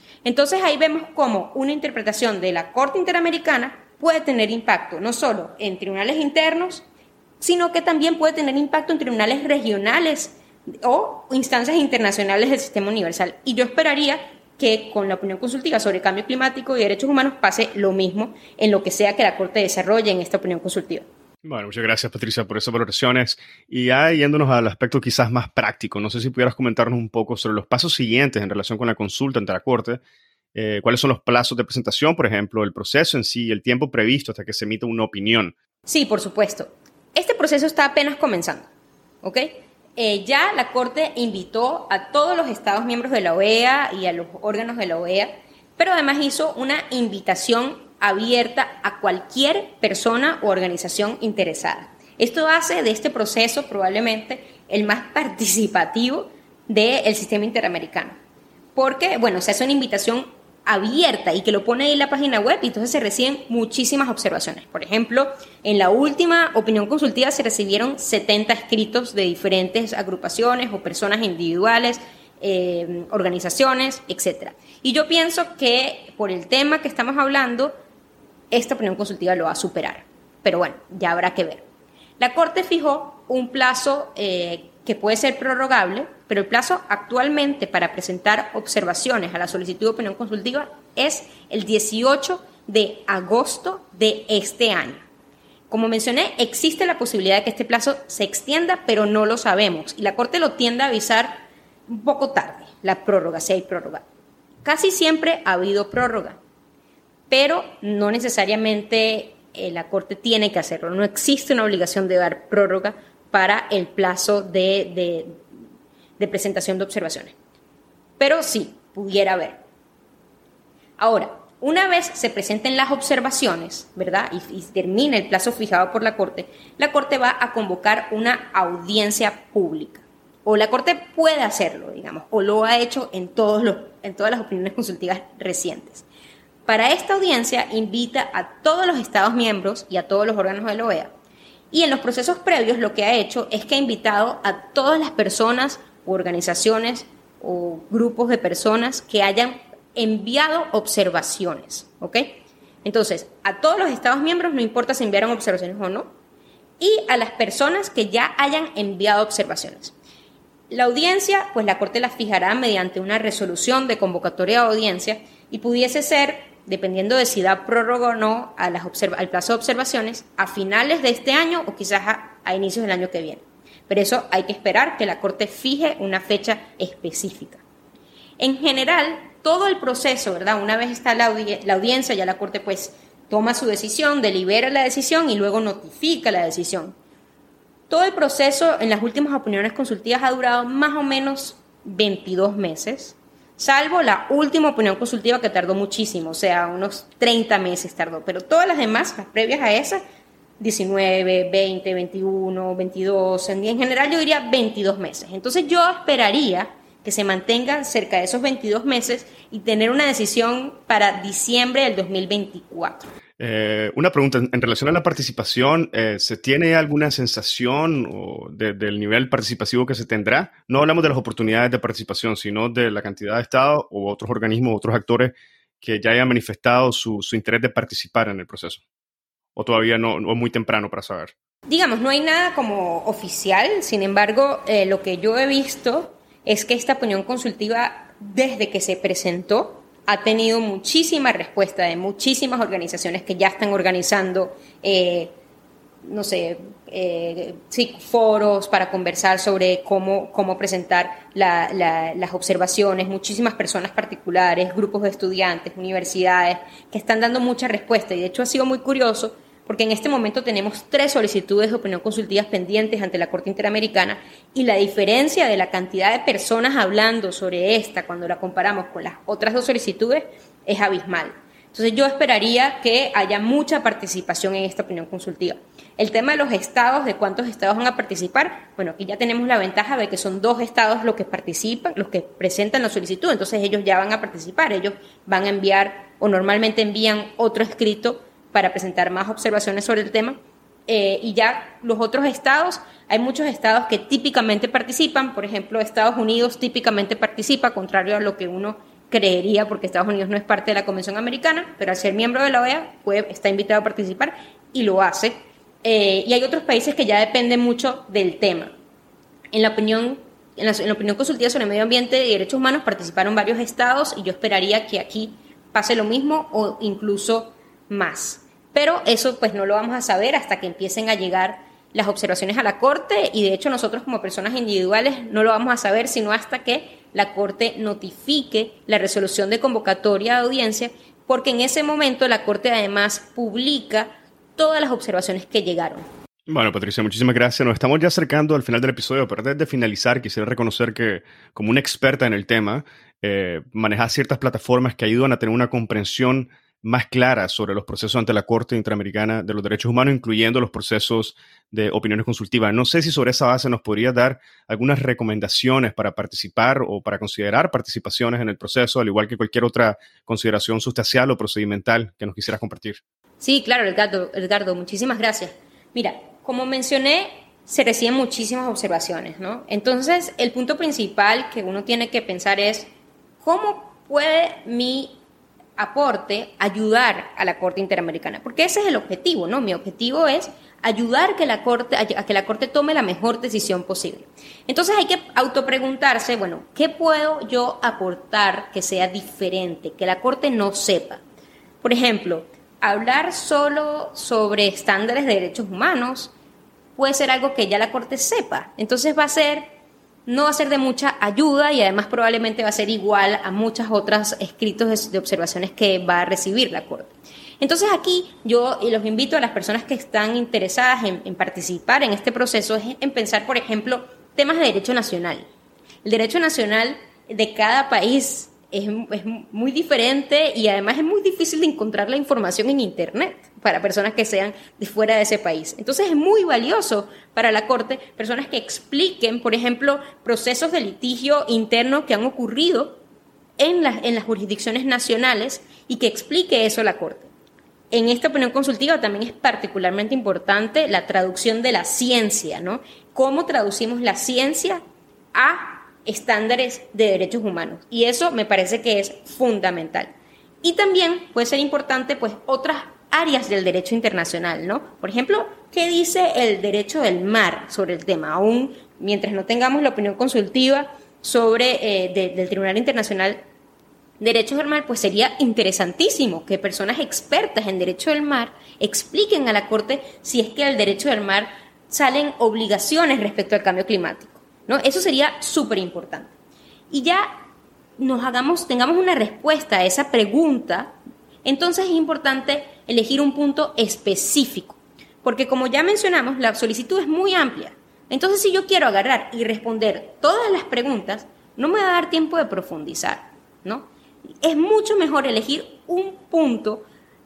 Entonces ahí vemos cómo una interpretación de la Corte Interamericana puede tener impacto no solo en tribunales internos, sino que también puede tener impacto en tribunales regionales o instancias internacionales del sistema universal. Y yo esperaría que con la opinión consultiva sobre cambio climático y derechos humanos pase lo mismo en lo que sea que la Corte desarrolle en esta opinión consultiva. Bueno, muchas gracias, Patricia, por esas valoraciones. Y ya yéndonos al aspecto quizás más práctico, no sé si pudieras comentarnos un poco sobre los pasos siguientes en relación con la consulta ante la Corte. Eh, ¿Cuáles son los plazos de presentación, por ejemplo, el proceso en sí, el tiempo previsto hasta que se emita una opinión? Sí, por supuesto. Este proceso está apenas comenzando, ¿ok? Eh, ya la Corte invitó a todos los Estados miembros de la O E A y a los órganos de la O E A, pero además hizo una invitación abierta a cualquier persona o organización interesada. Esto hace de este proceso probablemente el más participativo del sistema interamericano, porque, bueno, se hace una invitación abierta y que lo pone ahí en la página web y entonces se reciben muchísimas observaciones. Por ejemplo, en la última opinión consultiva se recibieron setenta escritos de diferentes agrupaciones o personas individuales, eh, organizaciones, etcétera. Y yo pienso que por el tema que estamos hablando, esta opinión consultiva lo va a superar. Pero bueno, ya habrá que ver. La Corte fijó un plazo eh, que puede ser prorrogable, pero el plazo actualmente para presentar observaciones a la solicitud de opinión consultiva es el dieciocho de agosto de este año. Como mencioné, existe la posibilidad de que este plazo se extienda, pero no lo sabemos. Y la Corte lo tiende a avisar un poco tarde, la prórroga, si hay prórroga. Casi siempre ha habido prórroga, pero no necesariamente eh, la Corte tiene que hacerlo. No existe una obligación de dar prórroga para el plazo de, de, de presentación de observaciones. Pero sí, pudiera haber. Ahora, una vez se presenten las observaciones, ¿verdad? Y, y termine el plazo fijado por la Corte, la Corte va a convocar una audiencia pública. O la Corte puede hacerlo, digamos, o lo ha hecho en, todos los, en todas las opiniones consultivas recientes. Para esta audiencia invita a todos los Estados miembros y a todos los órganos de la O E A. Y en los procesos previos lo que ha hecho es que ha invitado a todas las personas o organizaciones o grupos de personas que hayan enviado observaciones, ¿ok? Entonces, a todos los Estados miembros, no importa si enviaron observaciones o no, y a las personas que ya hayan enviado observaciones. La audiencia, pues la Corte la fijará mediante una resolución de convocatoria de audiencia y pudiese ser, dependiendo de si da prórroga o no a las observa- al plazo de observaciones, a finales de este año o quizás a, a inicios del año que viene. Pero eso hay que esperar que la Corte fije una fecha específica. En general, todo el proceso, ¿verdad? Una vez está la, audi- la audiencia, ya la Corte pues toma su decisión, delibera la decisión y luego notifica la decisión. Todo el proceso en las últimas opiniones consultivas ha durado más o menos veintidós meses, salvo la última opinión consultiva que tardó muchísimo, o sea, unos treinta meses tardó, pero todas las demás, las previas a esa, diecinueve, veinte, veintiuno, veintidós, en, en general yo diría veintidós meses. Entonces yo esperaría que se mantengan cerca de esos veintidós meses y tener una decisión para diciembre del dos mil veinticuatro. Eh, una pregunta, en relación a la participación, eh, ¿se tiene alguna sensación o de, del nivel participativo que se tendrá? No hablamos de las oportunidades de participación, sino de la cantidad de estados u otros organismos, otros actores que ya hayan manifestado su, su interés de participar en el proceso. ¿O todavía no, no es muy temprano para saber? Digamos, no hay nada como oficial, sin embargo, eh, lo que yo he visto es que esta opinión consultiva, desde que se presentó, ha tenido muchísima respuesta de muchísimas organizaciones que ya están organizando, eh, no sé, eh, sí, foros para conversar sobre cómo, cómo presentar la, la, las observaciones, muchísimas personas particulares, grupos de estudiantes, universidades, que están dando mucha respuesta. Y de hecho ha sido muy curioso porque en este momento tenemos tres solicitudes de opinión consultivas pendientes ante la Corte Interamericana y la diferencia de la cantidad de personas hablando sobre esta cuando la comparamos con las otras dos solicitudes es abismal. Entonces yo esperaría que haya mucha participación en esta opinión consultiva. El tema de los estados, de cuántos estados van a participar, bueno, aquí ya tenemos la ventaja de que son dos estados los que participan, los que presentan la solicitud, entonces ellos ya van a participar, ellos van a enviar o normalmente envían otro escrito para presentar más observaciones sobre el tema, eh, y ya los otros estados, hay muchos estados que típicamente participan, por ejemplo, Estados Unidos típicamente participa, contrario a lo que uno creería, porque Estados Unidos no es parte de la Convención Americana, pero al ser miembro de la O E A puede, está invitado a participar y lo hace. Eh, y hay otros países que ya dependen mucho del tema. En la opinión, en la, en la opinión consultiva sobre medio ambiente y derechos humanos participaron varios estados y yo esperaría que aquí pase lo mismo o incluso más. Pero eso pues no lo vamos a saber hasta que empiecen a llegar las observaciones a la Corte, y de hecho nosotros como personas individuales no lo vamos a saber sino hasta que la Corte notifique la resolución de convocatoria de audiencia, porque en ese momento la Corte además publica todas las observaciones que llegaron. Bueno, Patricia, muchísimas gracias. Nos estamos ya acercando al final del episodio, pero antes de finalizar quisiera reconocer que como una experta en el tema, eh, manejas ciertas plataformas que ayudan a tener una comprensión más clara sobre los procesos ante la Corte Interamericana de los Derechos Humanos, incluyendo los procesos de opiniones consultivas. No sé si sobre esa base nos podrías dar algunas recomendaciones para participar o para considerar participaciones en el proceso, al igual que cualquier otra consideración sustancial o procedimental que nos quisieras compartir. Sí, claro, Edgardo, Edgardo, muchísimas gracias. Mira, como mencioné, se reciben muchísimas observaciones, ¿no? Entonces, el punto principal que uno tiene que pensar es ¿cómo puede mi aporte ayudar a la Corte Interamericana? Porque ese es el objetivo, ¿no? Mi objetivo es ayudar que la Corte, a que la Corte tome la mejor decisión posible. Entonces hay que autopreguntarse, bueno, ¿qué puedo yo aportar que sea diferente, que la Corte no sepa? Por ejemplo, hablar solo sobre estándares de derechos humanos puede ser algo que ya la Corte sepa. Entonces va a ser no va a ser de mucha ayuda y además probablemente va a ser igual a muchas otras escritos de observaciones que va a recibir la Corte. Entonces aquí yo los invito a las personas que están interesadas en, en participar en este proceso es en pensar, por ejemplo, temas de derecho nacional. El derecho nacional de cada país es, es muy diferente y además es muy difícil de encontrar la información en Internet para personas que sean de fuera de ese país. Entonces es muy valioso para la Corte personas que expliquen, por ejemplo, procesos de litigio interno que han ocurrido en, la, en las jurisdicciones nacionales y que explique eso a la Corte. En esta opinión consultiva también es particularmente importante la traducción de la ciencia, ¿no? Cómo traducimos la ciencia a estándares de derechos humanos. Y eso me parece que es fundamental. Y también puede ser importante, pues, otras áreas del derecho internacional, ¿no? Por ejemplo, ¿qué dice el derecho del mar sobre el tema? Aún mientras no tengamos la opinión consultiva sobre eh, de, del Tribunal Internacional de Derechos del Mar, pues sería interesantísimo que personas expertas en derecho del mar expliquen a la Corte si es que del derecho del mar salen obligaciones respecto al cambio climático, ¿no? Eso sería súper importante. Y ya nos hagamos, tengamos una respuesta a esa pregunta, entonces es importante elegir un punto específico, porque como ya mencionamos, la solicitud es muy amplia. Entonces, si yo quiero agarrar y responder todas las preguntas, no me va a dar tiempo de profundizar, ¿no? Es mucho mejor elegir un punto,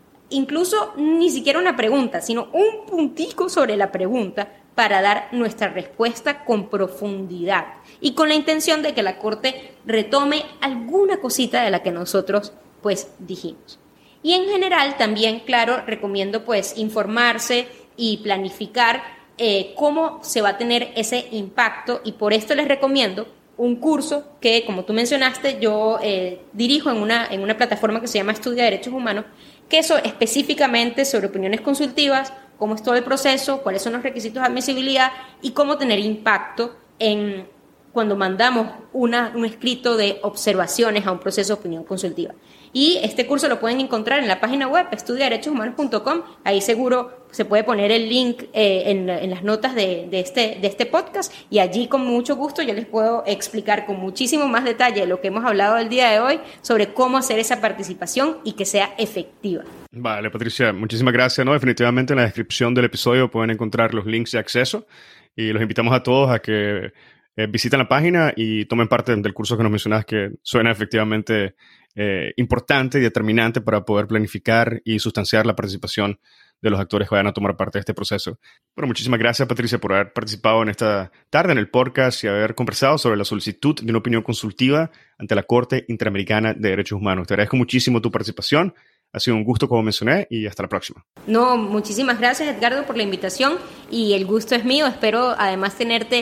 incluso ni siquiera una pregunta, sino un puntico sobre la pregunta para dar nuestra respuesta con profundidad y con la intención de que la Corte retome alguna cosita de la que nosotros, pues, dijimos. Y en general también, claro, recomiendo pues informarse y planificar eh, cómo se va a tener ese impacto, y por esto les recomiendo un curso que, como tú mencionaste, yo eh, dirijo en una, en una plataforma que se llama Estudia Derechos Humanos, que eso específicamente sobre opiniones consultivas, cómo es todo el proceso, cuáles son los requisitos de admisibilidad y cómo tener impacto en cuando mandamos una, un escrito de observaciones a un proceso de opinión consultiva. Y este curso lo pueden encontrar en la página web estudia derechos humanos punto com. Ahí seguro se puede poner el link eh, en, en las notas de, de, este, de este podcast, y allí con mucho gusto yo les puedo explicar con muchísimo más detalle lo que hemos hablado el día de hoy sobre cómo hacer esa participación y que sea efectiva. Vale, Patricia, muchísimas gracias, ¿no? Definitivamente en la descripción del episodio pueden encontrar los links de acceso y los invitamos a todos a que eh, visiten la página y tomen parte del curso que nos mencionas, que suena efectivamente eh, importante y determinante para poder planificar y sustanciar la participación de los actores que vayan a tomar parte de este proceso. Bueno, muchísimas gracias, Patricia, por haber participado en esta tarde en el podcast y haber conversado sobre la solicitud de una opinión consultiva ante la Corte Interamericana de Derechos Humanos. Te agradezco muchísimo tu participación. Ha sido un gusto, como mencioné, y hasta la próxima. No, muchísimas gracias, Edgardo, por la invitación, y el gusto es mío. Espero además tenerte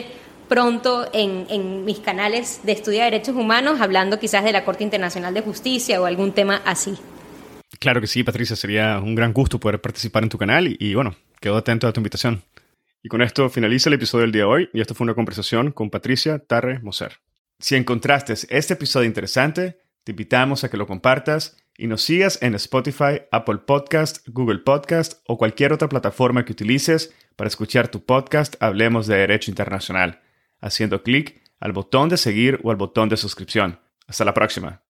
pronto en, en mis canales de estudio de derechos humanos, hablando quizás de la Corte Internacional de Justicia o algún tema así. Claro que sí, Patricia, sería un gran gusto poder participar en tu canal y, y bueno, quedo atento a tu invitación. Y con esto finaliza el episodio del día de hoy y esto fue una conversación con Patricia Tarre Moser. Si encontraste este episodio interesante, te invitamos a que lo compartas y nos sigas en Spotify, Apple Podcast, Google Podcast o cualquier otra plataforma que utilices para escuchar tu podcast Hablemos de Derecho Internacional, haciendo clic al botón de seguir o al botón de suscripción. Hasta la próxima.